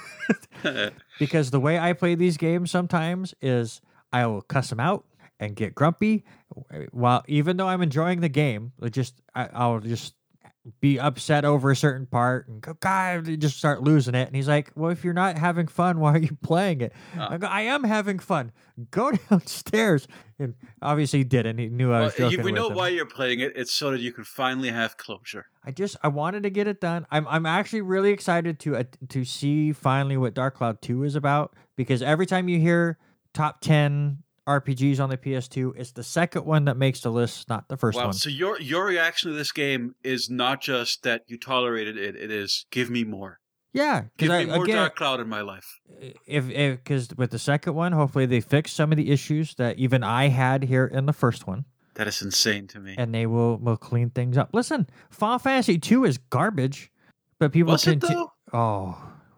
because the way I play these games sometimes is I will cuss him out and get grumpy. While even though I'm enjoying the game, it just I, I'll just be upset over a certain part and go, God, just start losing it. And he's like, well, if you're not having fun, why are you playing it? Oh. I go, I am having fun. Go downstairs. And obviously he didn't. He knew I was Well, joking you, we with know him. why you're playing it. It's so that you can finally have closure. I just I wanted to get it done. I'm I'm actually really excited to uh, to see finally what Dark Cloud two is about, because every time you hear top ten R P Gs on the P S two, it's the second one that makes the list, not the first Wow. one. So your your reaction to this game is not just that you tolerated it. It is give me more. Yeah, Give because me I more again, Dark Cloud in my life. if because with the second one, hopefully they fix some of the issues that even I had here in the first one, That is insane to me. and they will will clean things up. Listen, Final Fantasy two is garbage, but people Was it conti- though? Oh,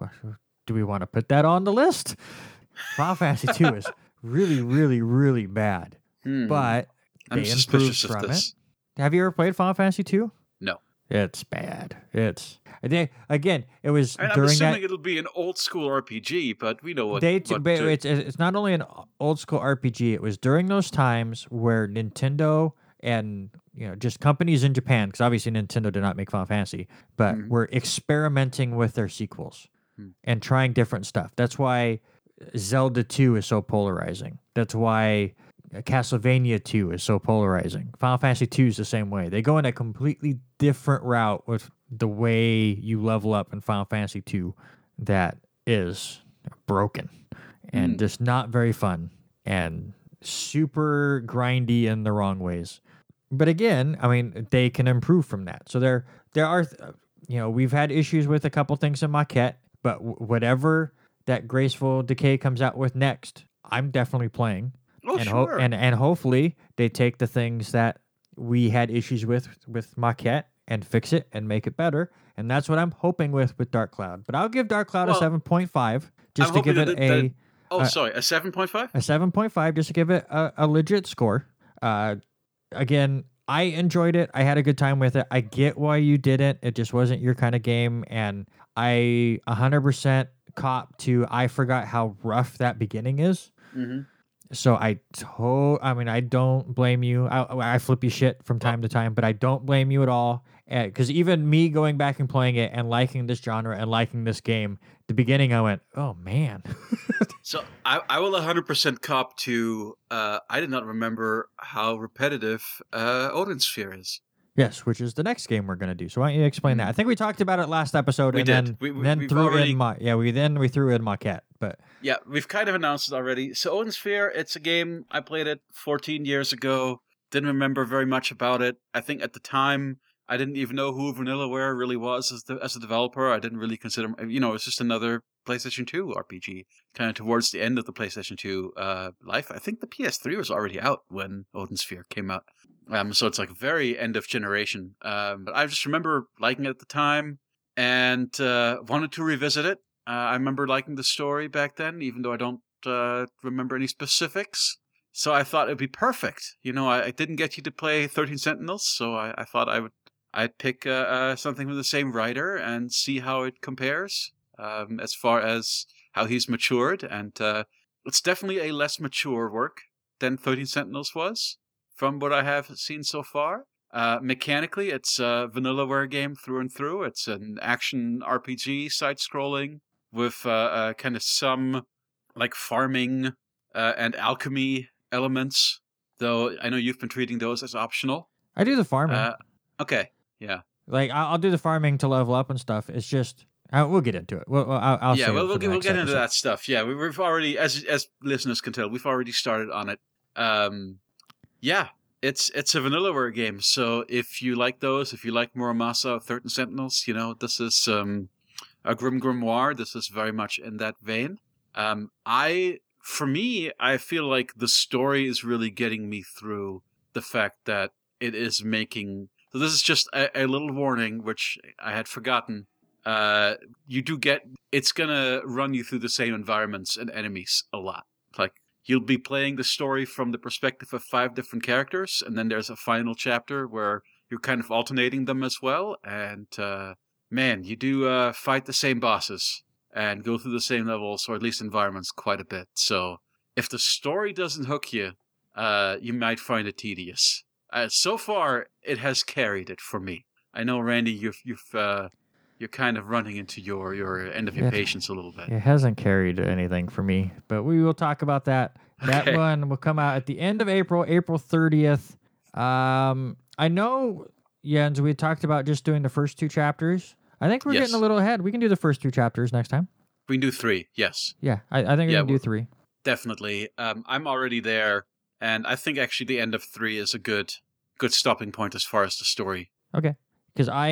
do we want to put that on the list? Final Fantasy two is really, really, really bad, Hmm. but I'm they improved suspicious of from this. it. Have you ever played Final Fantasy two? No. It's bad. It's they, again. It was And I'm during assuming that. it'll be an old school R P G, but we know what. They t- what but to- it's it's not only an old school R P G. It was during those times where Nintendo and you know just companies in Japan, because obviously Nintendo did not make Final Fantasy, but Mhm. were experimenting with their sequels Hmm. and trying different stuff. That's why Zelda two is so polarizing. That's why Castlevania two is so polarizing. Final Fantasy two is the same way. They go in a completely different route with the way you level up in Final Fantasy two that is broken and Mm. just not very fun and super grindy in the wrong ways. But again, I mean, they can improve from that. So there there are you know, we've had issues with a couple things in Maquette, but w- whatever that Graceful Decay comes out with next, I'm definitely playing. oh, and ho- sure. and and hopefully they take the things that we had issues with with Maquette and fix it and make it better. And that's what I'm hoping with with Dark Cloud. But I'll give Dark Cloud Well, a seven point five just I'm to give it hoping that- a that- oh, uh, sorry. A seven point five? a seven point five just to give it a, a legit score. Uh, again, I enjoyed it. I had a good time with it. I get why you didn't. It just wasn't your kind of game. And I one hundred percent cop to I forgot how rough that beginning is. Mm-hmm. So I to- I mean, I don't blame you. I, I flip you shit from time to time, but I don't blame you at all. Because even me going back and playing it and liking this genre and liking this game, the beginning I went, oh man. So I, I will one hundred percent cop to, uh, I did not remember how repetitive uh, Odin Sphere is. Yes, which is the next game we're gonna do. So why don't you explain that? I think we talked about it last episode, We and did. then We- we- then we've threw already- in Ma- yeah we then we threw in Maquette, but Yeah, we've kind of announced it already. So Odin Sphere, it's a game, I played it fourteen years ago. Didn't remember very much about it. I think at the time, I didn't even know who Vanillaware really was as the as a developer. I didn't really consider, you know, it's just another PlayStation two R P G, kind of towards the end of the PlayStation two uh, life. I think the P S three was already out when Odin Sphere came out. Um, so it's like very end of generation. Um, but I just remember liking it at the time and uh, wanted to revisit it. Uh, I remember liking the story back then, even though I don't uh, remember any specifics. So I thought it'd be perfect. You know, I, I didn't get you to play thirteen Sentinels, so I, I thought I would I'd pick uh, uh, something from the same writer and see how it compares um, as far as how he's matured. And uh, it's definitely a less mature work than thirteen Sentinels was, from what I have seen so far. Uh, mechanically, it's a Vanillaware game through and through. It's an action R P G, side-scrolling, with uh, uh, kind of some like farming uh, and alchemy elements. Though I know you've been treating those as optional. I do the farming. Uh, okay, yeah. Like I'll, I'll do the farming to level up and stuff. It's just I, we'll get into it. We'll, I'll, I'll yeah, save we'll it for we'll the get, we'll next get into episode. that stuff. Yeah, we, we've already, as as listeners can tell, we've already started on it. Um, yeah, it's it's a Vanillaware game. So if you like those, if you like Muramasa, Thirteen Sentinels, you know this is um, a Grim Grimoire. This is very much in that vein. Um, I, for me, I feel like the story is really getting me through the fact that it is making. So this is just a, a little warning, which I had forgotten. Uh, you do get, it's gonna run you through the same environments and enemies a lot. Like, you'll be playing the story from the perspective of five different characters, and then there's a final chapter where you're kind of alternating them as well. And, uh, man, you do uh, fight the same bosses and go through the same levels, or at least environments, quite a bit. So, if the story doesn't hook you, uh, you might find it tedious. Uh, so far, it has carried it for me. I know, Randy, you've you've uh, you're kind of running into your, your end of your It- patience a little bit. It hasn't carried anything for me, but we will talk about that. That Okay. one will come out at the end of April, April thirtieth. Um, I know, Jens, we talked about just doing the first two chapters. I think we're Yes. getting a little ahead. We can do the first two chapters next time. We can do three, yes, Yeah, I, I think we Yeah, can do we're- three. definitely. Um, I'm already there, and I think actually the end of three is a good good stopping point as far as the story. Okay. Because I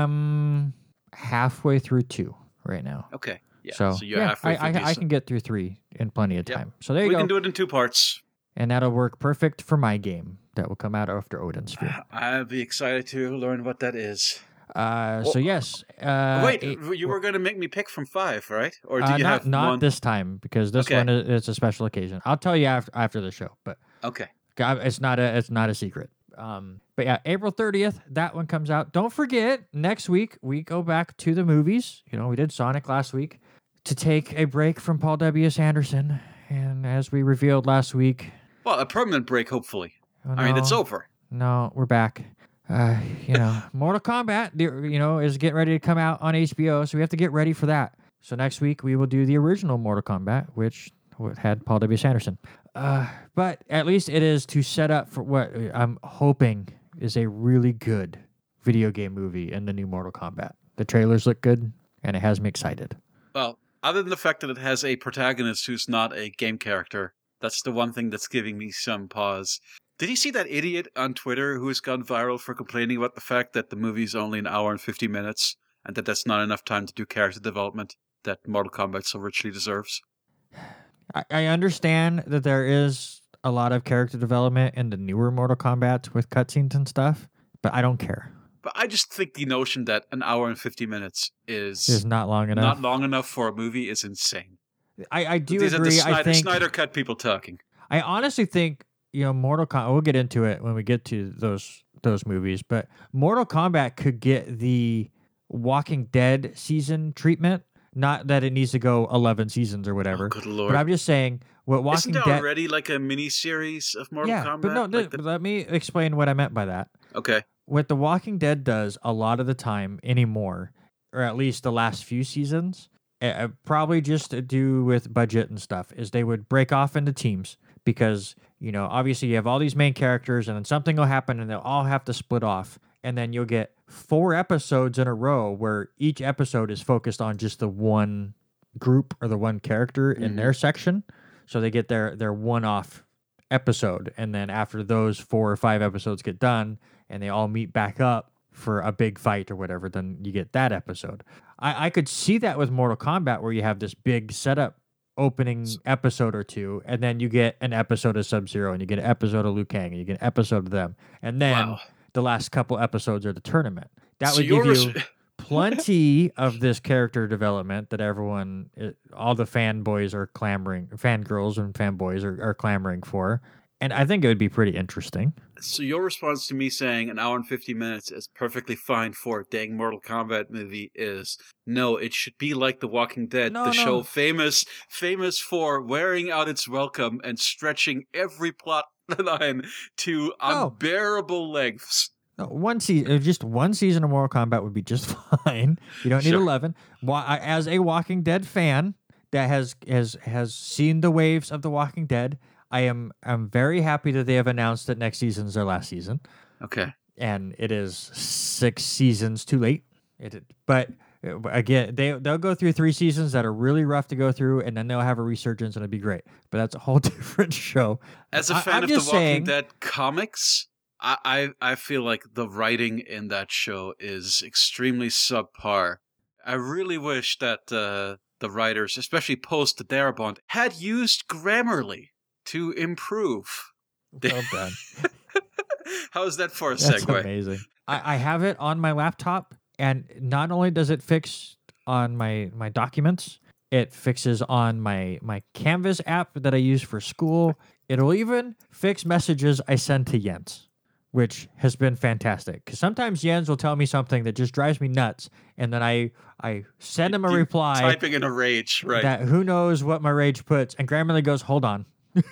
am halfway through two right now. Okay, yeah. so, So, you're yeah, halfway I, through I, I these. can get through three in plenty of Yep. time. So there you We go. can do it in two parts. And that'll work perfect for my game that will come out after Odin's Sphere. I'll be excited to learn what that is. Uh, Well, so yes. Uh, Wait, eight- you were going to make me pick from five, right? Or do uh, you not have not one? this time because this Okay. one is it's a special occasion. I'll tell you after after the show, but Okay. God, it's not a it's not a secret. Um, but yeah, April thirtieth, that one comes out. Don't forget, next week we go back to the movies. You know, we did Sonic last week to take a break from Paul W S. Anderson, and as we revealed last week, Well, a permanent break, hopefully. oh, I mean, it's no, over. No, we're back. Uh, you know, Mortal Kombat, the- you know, is getting ready to come out on H B O, so we have to get ready for that. So next week we will do the original Mortal Kombat, which had Paul W S. Anderson. Uh, but at least it is to set up for what I'm hoping is a really good video game movie in the new Mortal Kombat. The trailers look good, and it has me excited. Well, other than the fact that it has a protagonist who's not a game character, that's the one thing that's giving me some pause. Did you see that idiot on Twitter who has gone viral for complaining about the fact that the movie's only an hour and fifty minutes and that that's not enough time to do character development that Mortal Kombat so richly deserves? I, I understand that there is a lot of character development in the newer Mortal Kombat with cutscenes and stuff, but I don't care. But I just think the notion that an hour and fifty minutes is It's not long enough. not long enough for a movie is insane. I, I do These agree. are the Snyder, I think Snyder Cut people talking. I honestly think you know Mortal Kombat. We'll get into it when we get to those those movies, but Mortal Kombat could get the Walking Dead season treatment. Not that it needs to go eleven seasons or whatever. Oh, good lord. But I'm just saying what Walking Isn't there Dead. already like a mini series of Mortal yeah, Kombat? but no. Like th- the- Let me explain what I meant by that. Okay. What The Walking Dead does a lot of the time anymore, or at least the last few seasons, uh, probably just to do with budget and stuff, is they would break off into teams because, you know, obviously you have all these main characters and then something will happen and they'll all have to split off. And then you'll get four episodes in a row where each episode is focused on just the one group or the one character in Mhm. their section. So they get their, their one-off episode. And then after those four or five episodes get done and they all meet back up for a big fight or whatever, then you get that episode. I, I could see that with Mortal Kombat where you have this big setup opening episode or two, and then you get an episode of Sub-Zero and you get an episode of Liu Kang and you get an episode of them. And then Wow. the last couple episodes are the tournament. That So would you're give you res- plenty of this character development that everyone, it, all the fanboys are clamoring, fangirls and fanboys are, are clamoring for. And I think it would be pretty interesting. So your response to me saying an hour and fifty minutes is perfectly fine for a dang Mortal Kombat movie is no, it should be like The Walking Dead, No, the no. show famous famous for wearing out its welcome and stretching every plot line to No. unbearable lengths. No, one season, just one season of Mortal Kombat would be just fine. You don't need Sure. eleven. Wa- I- As a Walking Dead fan that has has has seen the waves of The Walking Dead, I am I'm very happy that they have announced that next season is their last season, Okay. and it is six seasons too late. It, but uh, again, they they'll go through three seasons that are really rough to go through, and then they'll have a resurgence, and it'll be great. But that's a whole different show. As a I- fan I'm of the just Walking saying- Dead comics, I, I I feel like the writing in that show is extremely subpar. I really wish that uh, the writers, especially post Darabont, had used Grammarly to improve. Well done. How is that for a That's segue? amazing. I, I have it on my laptop, and not only does it fix on my my documents, it fixes on my my Canvas app that I use for school. It'll even fix messages I send to Jens, which has been fantastic. Because sometimes Jens will tell me something that just drives me nuts, and then I I send him a You reply Typing in a rage, right? that who knows what my rage puts, and Grammarly goes, "Hold on,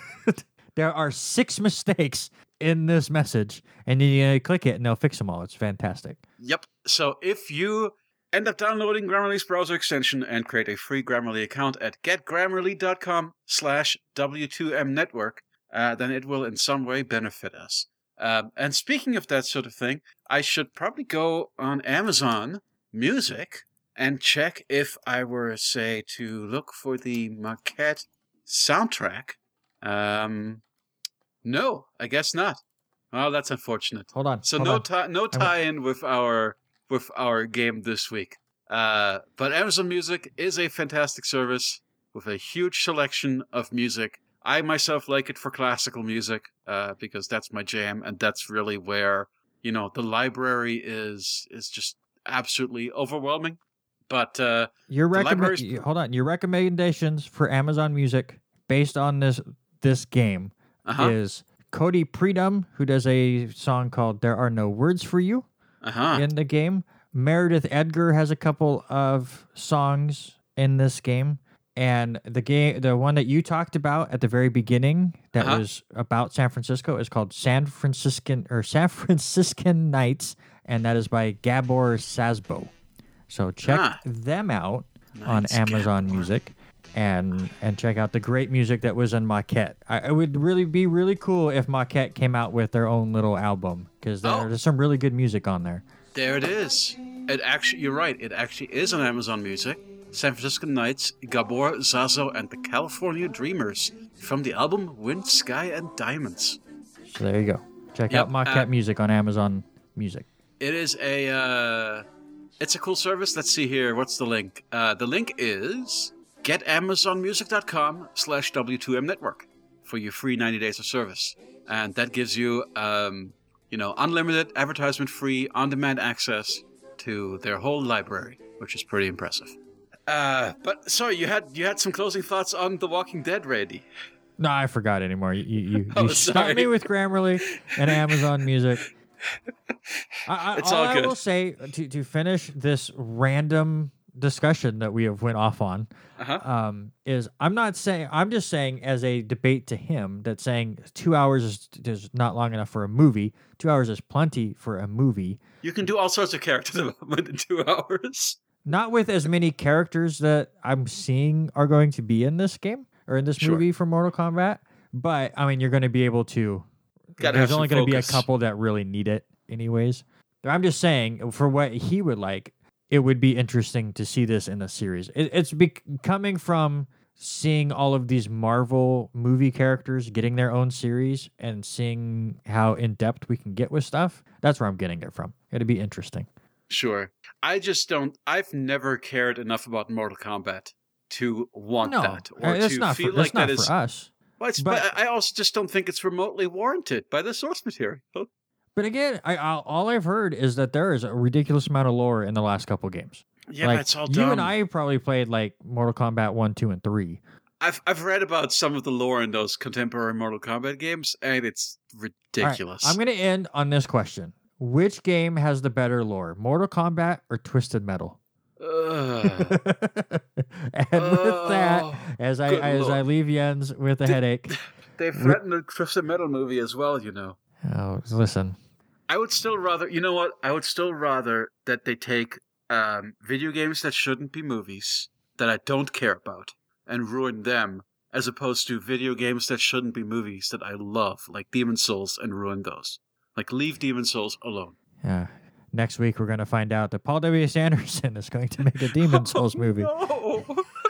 there are six mistakes in this message," and then you click it, and they'll fix them all. It's fantastic. Yep. So if you end up downloading Grammarly's browser extension and create a free Grammarly account at getgrammarly.com slash W2M network, uh, then it will in some way benefit us. Um, and speaking of that sort of thing, I should probably go on Amazon Music and check if I were, say, to look for the Maquette soundtrack. Um, no, I guess not. Oh, that's unfortunate. Hold on. So hold no on. tie, no tie-in with our with our game this week. Uh, but Amazon Music is a fantastic service with a huge selection of music. I myself like it for classical music uh, because that's my jam, and that's really where you know the library is is just absolutely overwhelming. But uh, Your the recommend. library's- Hold on. Your recommendations for Amazon Music based on this this game uh-huh, is Cody Predum, who does a song called "There Are No Words for You" uh-huh. in the game. Meredith Edgar has a couple of songs in this game, and the game, the one that you talked about at the very beginning, that Uh-huh. was about San Francisco, is called San Franciscan or San Franciscan Nights, and that is by Gabor Sasbo. So check Ah. them out on Nice, Amazon Gabor. Music. And and check out the great music that was in Maquette. I, it would really be really cool if Maquette came out with their own little album, because Oh. there's some really good music on there. There it is. It actually, you're right. It actually is on Amazon Music. San Francisco Nights, Gabor, Zazo, and the California Dreamers from the album Wind, Sky, and Diamonds. So there you go. Check Yep, out Maquette uh, Music on Amazon Music. It is a, uh, it's a cool service. Let's see here. What's the link? Uh, the link is getamazonmusic.com slash W2M network for your free ninety days of service. And that gives you, um, you know, unlimited, advertisement-free, on-demand access to their whole library, which is pretty impressive. Uh, but sorry, you had you had some closing thoughts on The Walking Dead, Randy. No, I forgot anymore. You you, you, Oh, you sorry. stumped me with Grammarly and Amazon Music. I, I, It's all all I good. will say to to finish this random discussion that we have went off on Uh-huh. um, is I'm not saying I'm just saying as a debate to him that saying two hours is, is not long enough for a movie. Two hours is plenty for a movie. You can do all sorts of character development in two hours. Not with as many characters that I'm seeing are going to be in this game or in this Sure. movie for Mortal Kombat. But I mean, you're going to be able to. Gotta there's have only some going to be a focus. couple that really need it, anyways. But I'm just saying, for what he would like, it would be interesting to see this in a series. It, it's bec coming from seeing all of these Marvel movie characters getting their own series and seeing how in depth we can get with stuff. That's where I'm getting it from. It'd be interesting. Sure. I just don't. I've never cared enough about Mortal Kombat to want No, that uh, or that's to not feel for, like that's not that is. for us. Well, it's, but- but I also just don't think it's remotely warranted by the source material. But again, I, I all I've heard is that there is a ridiculous amount of lore in the last couple games. Yeah, like, but it's all you dumb. and I probably played like Mortal Kombat one, two, and three. I've I've read about some of the lore in those contemporary Mortal Kombat games, and it's All right, ridiculous. I'm gonna end on this question: which game has the better lore, Mortal Kombat or Twisted Metal? Ugh. And with that, Oh, as I good as I lord. leave Jens with a headache, They threatened a Twisted Metal movie as well, you know. oh, listen, I would still rather, you know what? I would still rather that they take um, video games that shouldn't be movies, that I don't care about, and ruin them, as opposed to video games that shouldn't be movies that I love, like Demon's Souls, and ruin those. Like, leave Demon's Souls alone. Yeah. Next week, we're going to find out that Paul W S. Anderson is going to make a Demon's Souls movie. No.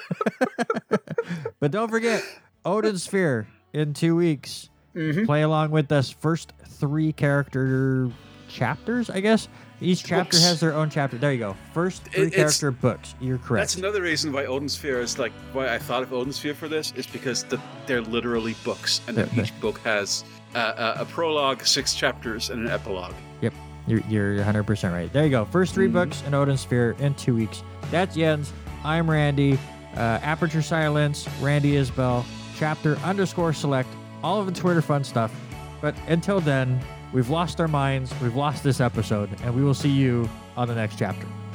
But don't forget, Odin Sphere in two weeks. Mm-hmm. Play along with us. First three character chapters, I guess. Each chapter Books. has their own chapter. There you go. First three It- it's- character books. You're correct. That's another reason why Odin Sphere is like, why I thought of Odin Sphere for this, is because the, they're literally books, and then Yeah. each book has uh, a, a prologue, six chapters, and an epilogue. Yep. You're, you're one hundred percent right. There you go. First three Mhm. books in Odin Sphere in two weeks. That's Jens. I'm Randy. Uh, Aperture Silence, Randy Isbell, chapter underscore select, all of the Twitter fun stuff. But until then, we've lost our minds, we've lost this episode, and we will see you on the next chapter.